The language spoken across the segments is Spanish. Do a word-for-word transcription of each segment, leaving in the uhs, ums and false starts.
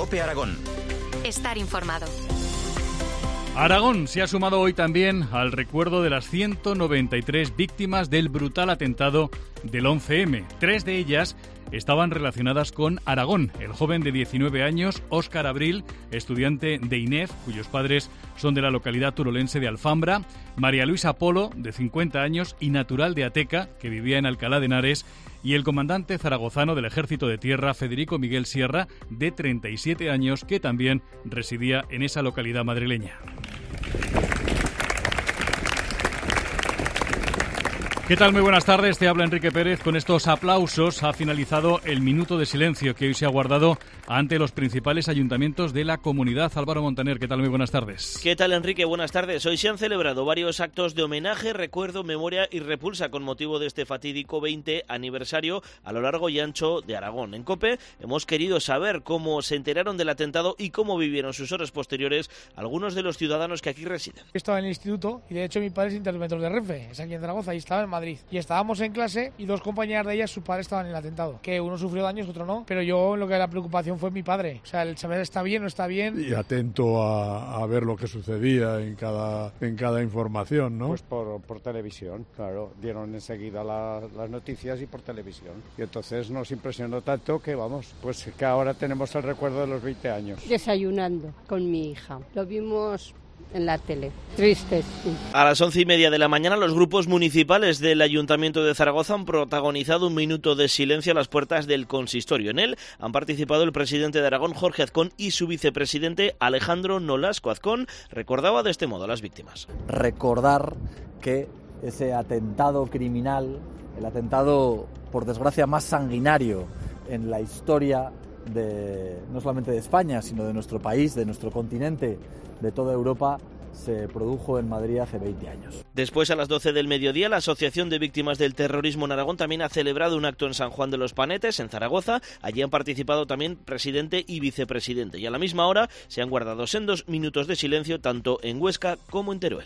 COPE Aragón. Estar informado. Aragón se ha sumado hoy también al recuerdo de las ciento noventa y tres víctimas del brutal atentado del once eme. Tres de ellas estaban relacionadas con Aragón. El joven de diecinueve años, Óscar Abril, estudiante de I N E F, cuyos padres son de la localidad turolense de Alfambra; María Luisa Polo, de cincuenta años y natural de Ateca, que vivía en Alcalá de Henares; y el comandante zaragozano del Ejército de Tierra, Federico Miguel Sierra, de treinta y siete años, que también residía en esa localidad madrileña. ¿Qué tal? Muy buenas tardes, te habla Enrique Pérez. Con estos aplausos ha finalizado el minuto de silencio que hoy se ha guardado ante los principales ayuntamientos de la comunidad. Álvaro Montaner, ¿qué tal? Muy buenas tardes. ¿Qué tal, Enrique? Buenas tardes. Hoy se han celebrado varios actos de homenaje, recuerdo, memoria y repulsa con motivo de este fatídico veinte aniversario a lo largo y ancho de Aragón. En COPE hemos querido saber cómo se enteraron del atentado y cómo vivieron sus horas posteriores algunos de los ciudadanos que aquí residen. Estaba en el instituto y de hecho mi padre es interventor de Renfe, es aquí en Zaragoza, y estaba en Madrid. Y estábamos en clase y dos compañeras de ellas, su padre estaba en el atentado. Que uno sufrió daños, otro no. Pero yo, lo que la preocupación fue mi padre. O sea, el saber está bien o está bien. Y atento a, a ver lo que sucedía en cada, en cada información, ¿no? Pues por, por televisión, claro. Dieron enseguida la, las noticias y por televisión. Y entonces nos impresionó tanto que, vamos, pues que ahora tenemos el recuerdo de los veinte años. Desayunando con mi hija. Lo vimos en la tele. Tristes. Sí. A las once y media de la mañana, los grupos municipales del Ayuntamiento de Zaragoza han protagonizado un minuto de silencio a las puertas del consistorio. En él han participado el presidente de Aragón, Jorge Azcón, y su vicepresidente, Alejandro Nolasco. Azcón recordaba de este modo a las víctimas. Recordar que ese atentado criminal, el atentado, por desgracia, más sanguinario en la historia de no solamente de España, sino de nuestro país, de nuestro continente, de toda Europa, se produjo en Madrid hace veinte años. Después, a las doce del mediodía, la Asociación de Víctimas del Terrorismo en Aragón también ha celebrado un acto en San Juan de los Panetes, en Zaragoza. Allí han participado también presidente y vicepresidente. Y a la misma hora se han guardado sendos minutos de silencio tanto en Huesca como en Teruel.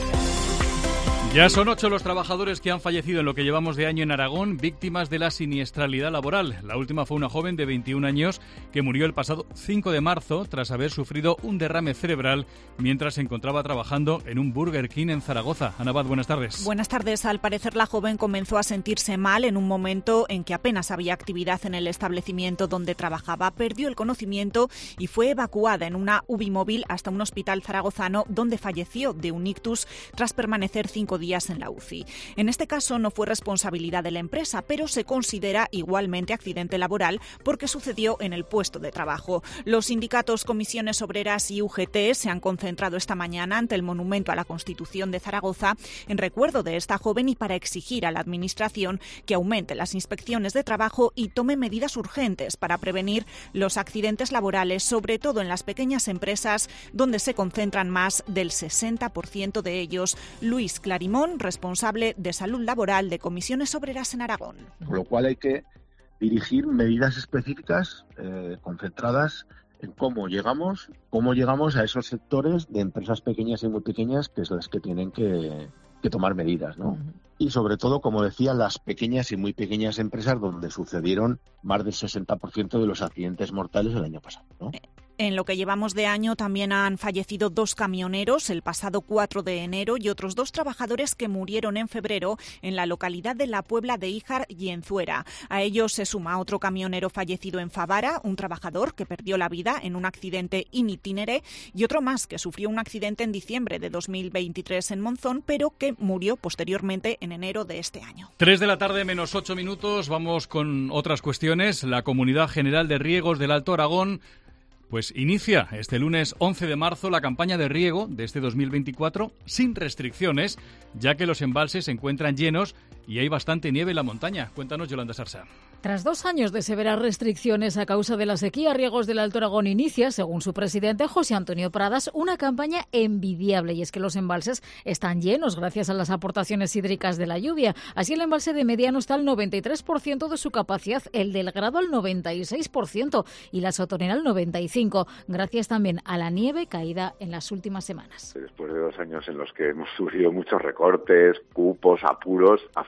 Ya son ocho los trabajadores que han fallecido en lo que llevamos de año en Aragón, víctimas de la siniestralidad laboral. La última fue una joven de veintiún años que murió el pasado cinco de marzo tras haber sufrido un derrame cerebral mientras se encontraba trabajando en un Burger King en Zaragoza. Ana Abad, buenas tardes. Buenas tardes. Al parecer, la joven comenzó a sentirse mal en un momento en que apenas había actividad en el establecimiento donde trabajaba. Perdió el conocimiento y fue evacuada en una U B I móvil hasta un hospital zaragozano donde falleció de un ictus tras permanecer cinco días en la U C I. En este caso no fue responsabilidad de la empresa, pero se considera igualmente accidente laboral porque sucedió en el puesto de trabajo. Los sindicatos, comisiones obreras y U G T se han concentrado esta mañana ante el Monumento a la Constitución de Zaragoza en recuerdo de esta joven y para exigir a la Administración que aumente las inspecciones de trabajo y tome medidas urgentes para prevenir los accidentes laborales, sobre todo en las pequeñas empresas donde se concentran más del sesenta por ciento de ellos. Luis Clarimón, responsable de salud laboral de Comisiones Obreras en Aragón. Con lo cual hay que dirigir medidas específicas eh, concentradas en cómo llegamos, cómo llegamos a esos sectores de empresas pequeñas y muy pequeñas que son las que tienen que, que tomar medidas, ¿no? Uh-huh. Y sobre todo, como decía, las pequeñas y muy pequeñas empresas donde sucedieron más del sesenta por ciento de los accidentes mortales el año pasado, ¿no? En lo que llevamos de año también han fallecido dos camioneros el pasado cuatro de enero y otros dos trabajadores que murieron en febrero en la localidad de La Puebla de Híjar y en Zuera. A ellos se suma otro camionero fallecido en Favara, un trabajador que perdió la vida en un accidente in itinere y otro más que sufrió un accidente en diciembre de dos mil veintitrés en Monzón, pero que murió posteriormente en enero de este año. Tres de la tarde menos ocho minutos, vamos con otras cuestiones. La Comunidad General de Riegos del Alto Aragón pues inicia este lunes once de marzo la campaña de riego de este dos mil veinticuatro sin restricciones, ya que los embalses se encuentran llenos y hay bastante nieve en la montaña. Cuéntanos, Yolanda Sarsa. Tras dos años de severas restricciones a causa de la sequía, Riegos del Alto Aragón inicia, según su presidente José Antonio Pradas, una campaña envidiable. Y es que los embalses están llenos gracias a las aportaciones hídricas de la lluvia. Así el embalse de Mediano está al noventa y tres por ciento de su capacidad, el del Grado al noventa y seis por ciento y la Sotonera al noventa y cinco por ciento, gracias también a la nieve caída en las últimas semanas. Después de dos años en los que hemos sufrido muchos recortes, cupos, apuros,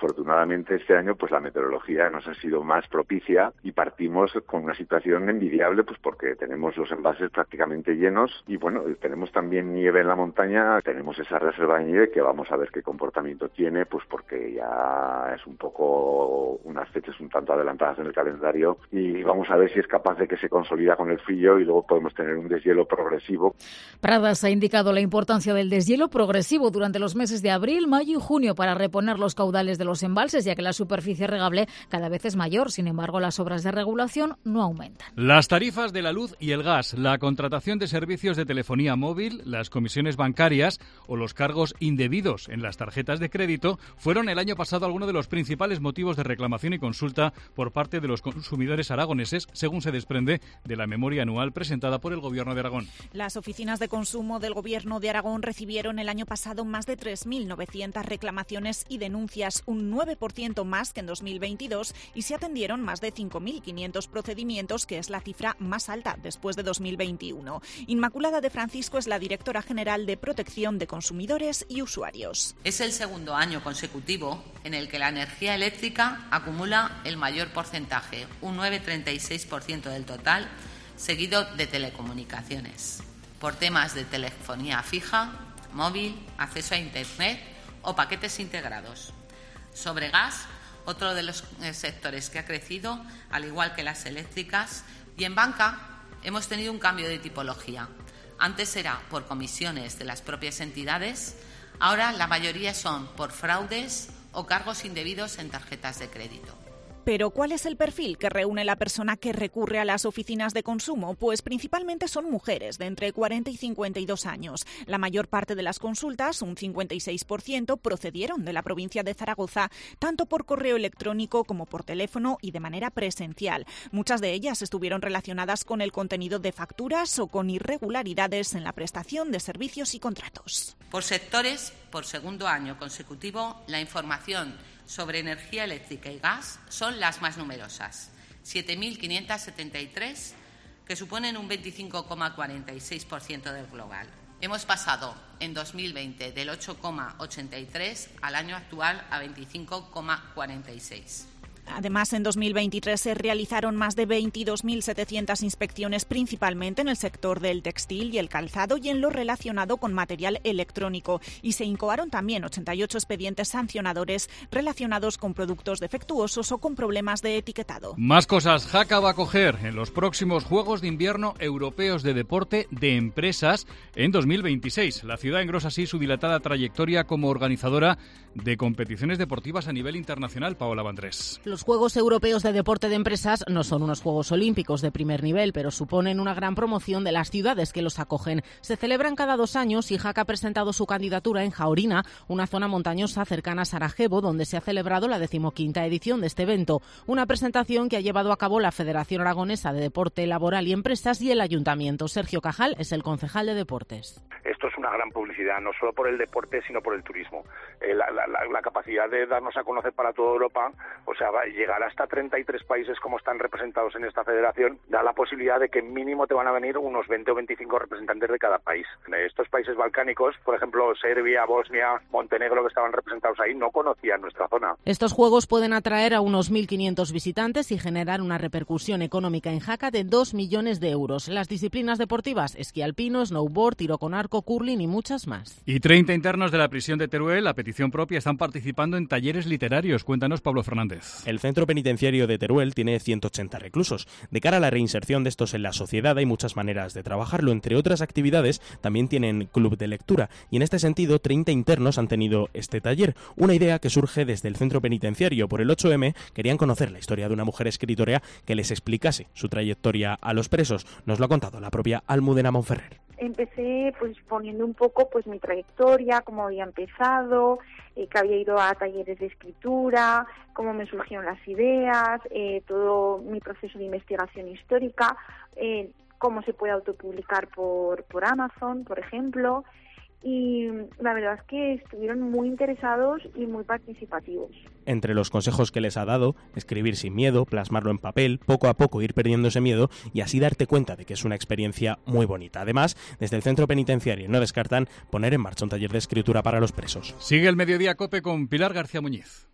Afortunadamente este año pues la meteorología nos ha sido más propicia y partimos con una situación envidiable pues porque tenemos los embalses prácticamente llenos y bueno, tenemos también nieve en la montaña, tenemos esa reserva de nieve que vamos a ver qué comportamiento tiene, pues porque ya es un poco unas fechas un tanto adelantadas en el calendario y vamos a ver si es capaz de que se consolida con el frío y luego podemos tener un deshielo progresivo. Pradas ha indicado la importancia del deshielo progresivo durante los meses de abril, mayo y junio para reponer los caudales de los embalses, ya que la superficie regable cada vez es mayor. Sin embargo, las obras de regulación no aumentan. Las tarifas de la luz y el gas, la contratación de servicios de telefonía móvil, las comisiones bancarias o los cargos indebidos en las tarjetas de crédito fueron el año pasado algunos de los principales motivos de reclamación y consulta por parte de los consumidores aragoneses, según se desprende de la memoria anual presentada por el Gobierno de Aragón. Las oficinas de consumo del Gobierno de Aragón recibieron el año pasado más de tres mil novecientas reclamaciones y denuncias, un nueve por ciento más que en dos mil veintidós, y se atendieron más de cinco mil quinientos procedimientos, que es la cifra más alta después de dos mil veintiuno. Inmaculada de Francisco es la directora general de Protección de Consumidores y Usuarios. Es el segundo año consecutivo en el que la energía eléctrica acumula el mayor porcentaje, un nueve coma treinta y seis por ciento del total, seguido de telecomunicaciones, por temas de telefonía fija, móvil, acceso a Internet o paquetes integrados. Sobre gas, otro de los sectores que ha crecido, al igual que las eléctricas, y en banca hemos tenido un cambio de tipología. Antes era por comisiones de las propias entidades, ahora la mayoría son por fraudes o cargos indebidos en tarjetas de crédito. Pero ¿cuál es el perfil que reúne la persona que recurre a las oficinas de consumo? Pues principalmente son mujeres de entre cuarenta y cincuenta y dos años. La mayor parte de las consultas, un cincuenta y seis por ciento, procedieron de la provincia de Zaragoza, tanto por correo electrónico como por teléfono y de manera presencial. Muchas de ellas estuvieron relacionadas con el contenido de facturas o con irregularidades en la prestación de servicios y contratos. Por sectores, por segundo año consecutivo, la información sobre energía eléctrica y gas son las más numerosas, siete mil quinientas setenta y tres, que suponen un veinticinco coma cuarenta y seis por ciento del global. Hemos pasado en dos mil veinte del ocho coma ochenta y tres al año actual a veinticinco coma cuarenta y seis. Además, en dos mil veintitrés se realizaron más de veintidós mil setecientas inspecciones, principalmente en el sector del textil y el calzado y en lo relacionado con material electrónico. Y se incoaron también ochenta y ocho expedientes sancionadores relacionados con productos defectuosos o con problemas de etiquetado. Más cosas. Jaca va a acoger en los próximos Juegos de Invierno Europeos de Deporte de Empresas en dos mil veintiséis. La ciudad engrosa así su dilatada trayectoria como organizadora de competiciones deportivas a nivel internacional. Paola Vandrés. Los Juegos Europeos de Deporte de Empresas no son unos Juegos Olímpicos de primer nivel, pero suponen una gran promoción de las ciudades que los acogen. Se celebran cada dos años y Jaca ha presentado su candidatura en Jaorina, una zona montañosa cercana a Sarajevo, donde se ha celebrado la decimoquinta edición de este evento. Una presentación que ha llevado a cabo la Federación Aragonesa de Deporte Laboral y Empresas y el Ayuntamiento. Sergio Cajal es el concejal de Deportes. Esto es una gran publicidad, no solo por el deporte, sino por el turismo. Eh, la, la, la capacidad de darnos a conocer para toda Europa, o sea, va a llegar hasta treinta y tres países como están representados en esta federación, da la posibilidad de que mínimo te van a venir unos veinte o veinticinco representantes de cada país. Estos países balcánicos, por ejemplo, Serbia, Bosnia, Montenegro, que estaban representados ahí, no conocían nuestra zona. Estos juegos pueden atraer a unos mil quinientos visitantes y generar una repercusión económica en Jaca de dos millones de euros. Las disciplinas deportivas, esquí alpino, snowboard, tiro con arco, curling y muchas más. Y treinta internos de la prisión de Teruel, a petición propia, están participando en talleres literarios. Cuéntanos, Pablo Fernández. El centro penitenciario de Teruel tiene ciento ochenta reclusos. De cara a la reinserción de estos en la sociedad hay muchas maneras de trabajarlo. Entre otras actividades, también tienen club de lectura y en este sentido treinta internos han tenido este taller. Una idea que surge desde el centro penitenciario. Por el ocho eme querían conocer la historia de una mujer escritora que les explicase su trayectoria a los presos. Nos lo ha contado la propia Almudena Monferrer. Empecé pues poniendo un poco pues mi trayectoria, cómo había empezado, eh, que había ido a talleres de escritura, cómo me surgieron las ideas, eh, todo mi proceso de investigación histórica, eh, cómo se puede autopublicar por, por Amazon, por ejemplo. Y la verdad es que estuvieron muy interesados y muy participativos. Entre los consejos que les ha dado, escribir sin miedo, plasmarlo en papel, poco a poco ir perdiendo ese miedo y así darte cuenta de que es una experiencia muy bonita. Además, desde el centro penitenciario no descartan poner en marcha un taller de escritura para los presos. Sigue el Mediodía COPE con Pilar García Muñiz.